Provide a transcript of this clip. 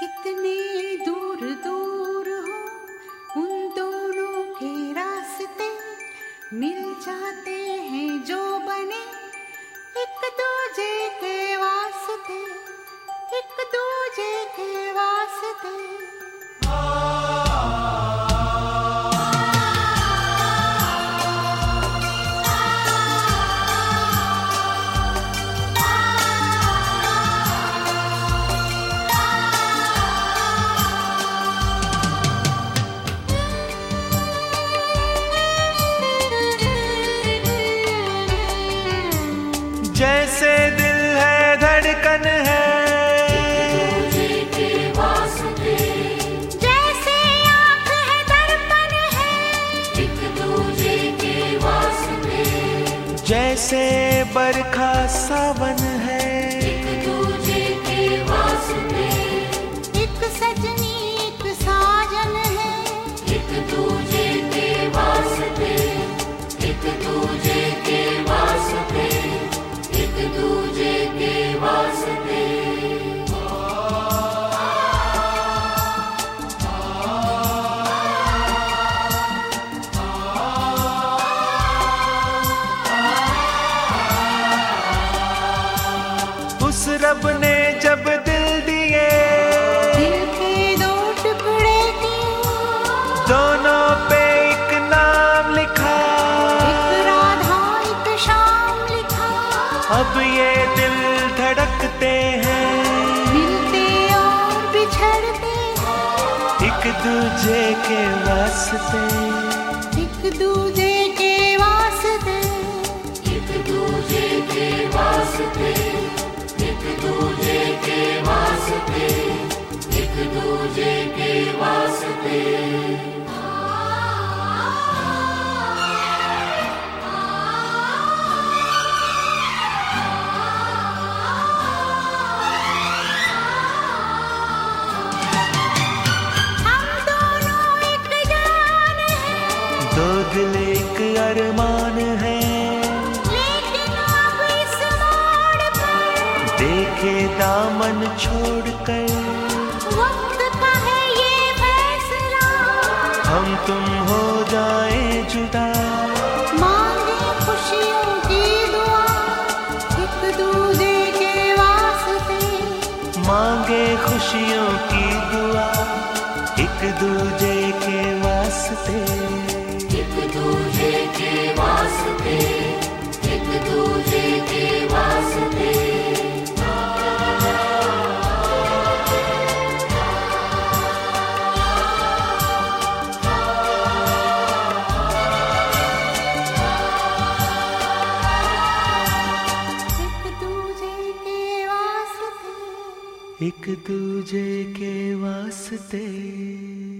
कितने दूर दूर हो उन दोनों के रास्ते, मिल जाते हैं जो बने एक दूजे के वास्ते, एक दूजे के वास्ते। जैसे दिल है धड़कन है, एक दूजे के वास्ते, जैसे आँख है दर्पण है, एक दूजे के वास्ते, जैसे बरखा सावन है, एक दूजे के वास्ते, एक सजनी एक साजन है, एक दूजे के वास्ते, एक दूजे के वास्ते, एक दूजे के वास्ते। उस रब ने जब दिल दिए, दिल के दो टुकड़े किए, दोनों पे एक नाम लिखा, एक राधा एक श्याम लिखा। अब ये दिल धड़कते हैं, मिलते और बिछड़ते, एक दूजे के वास्ते, एक दूजे के वास्ते, एक दूजे के वास्ते, एक दूजे के वास्ते, एक दूजे के वास्ते। हम दोनों एक जान हैं, दो दिल एक अरमान है, लेकिन अब इस मोड़ पर देखे दामन छोड़कर, वक्त का है ये फैसला। हम तुम हो जाएं जुदा, मांगे खुशियों की दुआ, एक दूजे के वास्ते, मांगे खुशियों की दुआ, एक दूजे के वास्ते, एक दूजे के वास्ते, एक दूजे के वास्ते। एक दूजे के वास्ते, एक दूजे के वास्ते।